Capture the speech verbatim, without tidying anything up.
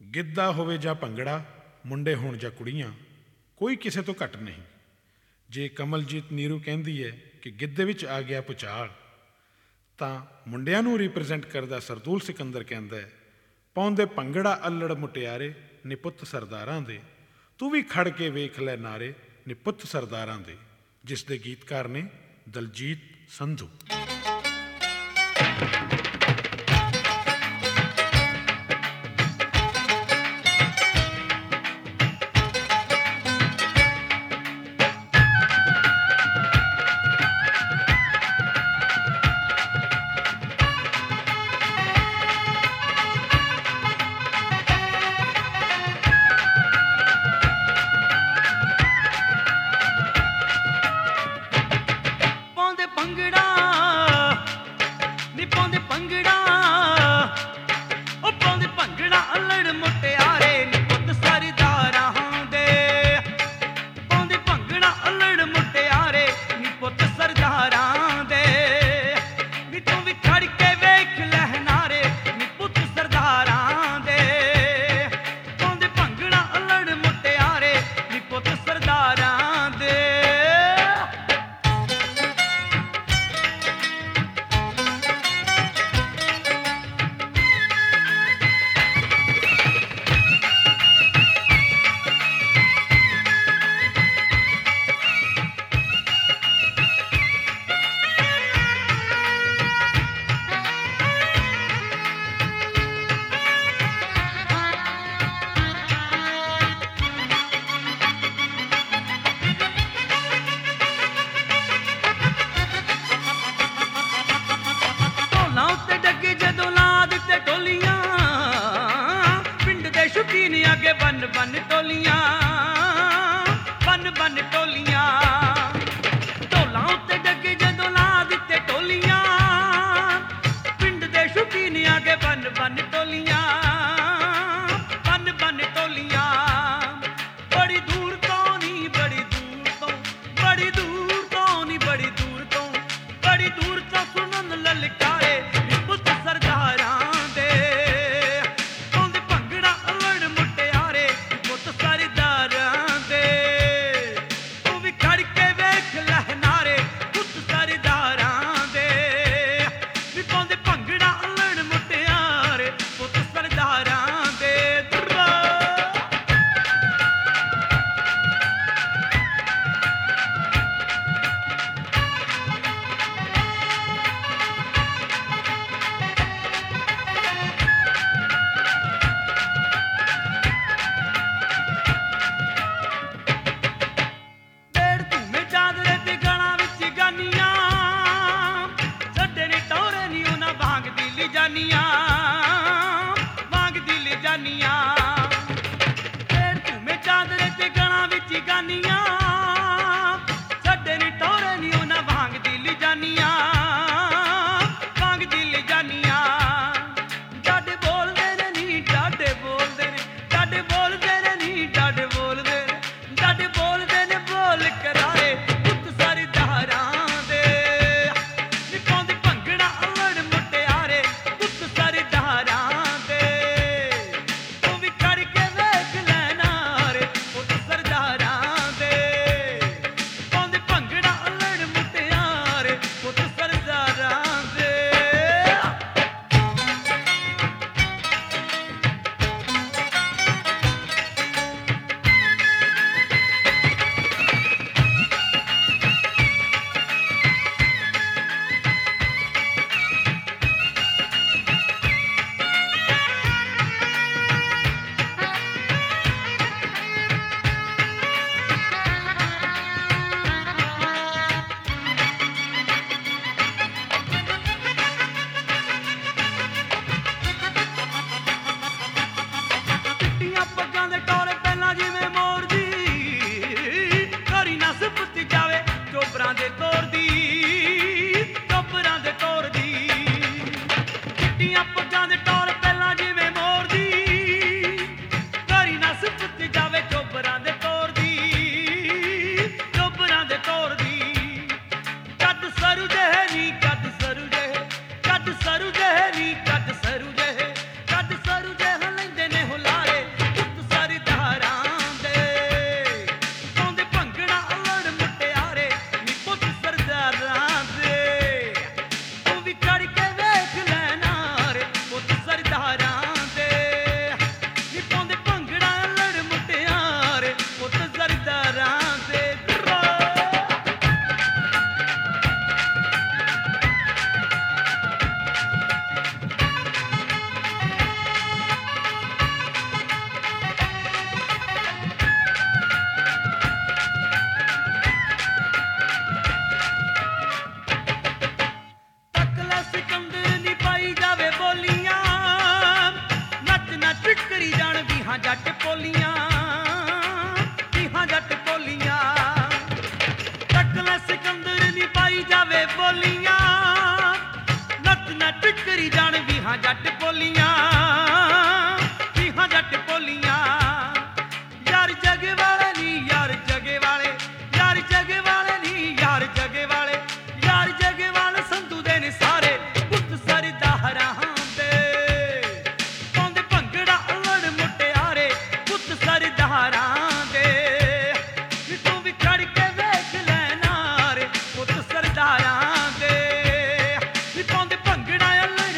ਗਿੱਧਾ ਹੋਵੇ ਜਾਂ ਭੰਗੜਾ, ਮੁੰਡੇ ਹੋਣ ਜਾਂ ਕੁੜੀਆਂ, ਕੋਈ ਕਿਸੇ ਤੋਂ ਘੱਟ ਨਹੀਂ। ਜੇ ਕਮਲਜੀਤ ਨੀਰੂ ਕਹਿੰਦੀ ਹੈ ਕਿ ਗਿੱਧੇ ਵਿੱਚ ਆ ਗਿਆ ਭੁਚਾਲ, ਤਾਂ ਮੁੰਡਿਆਂ ਨੂੰ ਰਿਪਰੈਜ਼ੈਂਟ ਕਰਦਾ ਸਰਦੂਲ ਸਿਕੰਦਰ ਕਹਿੰਦਾ ਹੈ, ਪਾਉਂਦੇ ਭੰਗੜਾ ਅੱਲੜ ਮੁਟਿਆਰੇ ਨੀ ਪੁੱਤ ਸਰਦਾਰਾਂ ਦੇ, ਤੂੰ ਵੀ ਖੜ ਕੇ ਵੇਖ ਲੈ ਨਾਰੇ ਨੀ ਪੁੱਤ ਸਰਦਾਰਾਂ ਦੇ, ਜਿਸ ਦੇ ਗੀਤਕਾਰ ਨੇ ਦਲਜੀਤ ਸੰਧੂ। बन बन टोलियां बन बन टोलियां ढोलां उत्ते डगे जदों ला दिते टोलियां पिंड दे शौकीन आगे बन बन टोलियां बन बन टोलियां बड़ी दूर तो नी बड़ी दूर तो बड़ी दूर तो नी बड़ी दूर तो बड़ी दूर तो सुनन ललकारे पुत सरदारां दे ਨੱਚ ਕਰੀ ਜਾਣ ਵੀ ਹਾਂ ਜੱਟ ਪੋਲੀਆਂ, ਵੀ ਹਾਂ ਜੱਟ ਪੋਲੀਆਂ। ਟੱਕ ਲੈ ਸਿਕੰਦਰ ਨੀ ਪਾਈ ਜਾਵੇ ਬੋਲੀਆਂ, ਨੱਚ ਨੱਚ ਕਰੀ ਜਾਣ ਵੀ ਹਾਂ ਜੱਟ ਪੋਲੀਆਂ, ਵੀ ਹਾਂ ਜੱਟ ਪੋਲੀਆਂ। ਯਾਰ ਜਗੇ ਵਾਲੇ ਨੀ ਯਾਰ ਜਗੇ ਵਾਲੇ, ਯਾਰ ਜਗੇ ਵਾਲੇ ਨੀ ਯਾਰ ਜਗੇ ਵਾਲੇ, ਯਾਰ ਜਗੇ ਵਾਲੇ ਸੰਧੂ ਦੇ ਨੇ ਸਾਰੇ ਪੁੱਤ ਸਰਦਾਰਾਂ ਦੇ, ਪਾਉਂਦੇ ਭੰਗੜਾ ਅਲੜ ਮੁਟਿਆਰੇ ਪੁੱਤ ਸਰਦਾਰਾਂ ਦੇ। ਨੀ ਤੂੰ ਵੀ ਖੜ ਕੇ ਵੇਖ ਲੈ ਨਾਰੇ ਪੁੱਤ ਸਰਦਾਰਾਂ ਦੇ, ਨੀ ਪਾਉਂਦੇ ਭੰਗੜਾ ਅਲੜ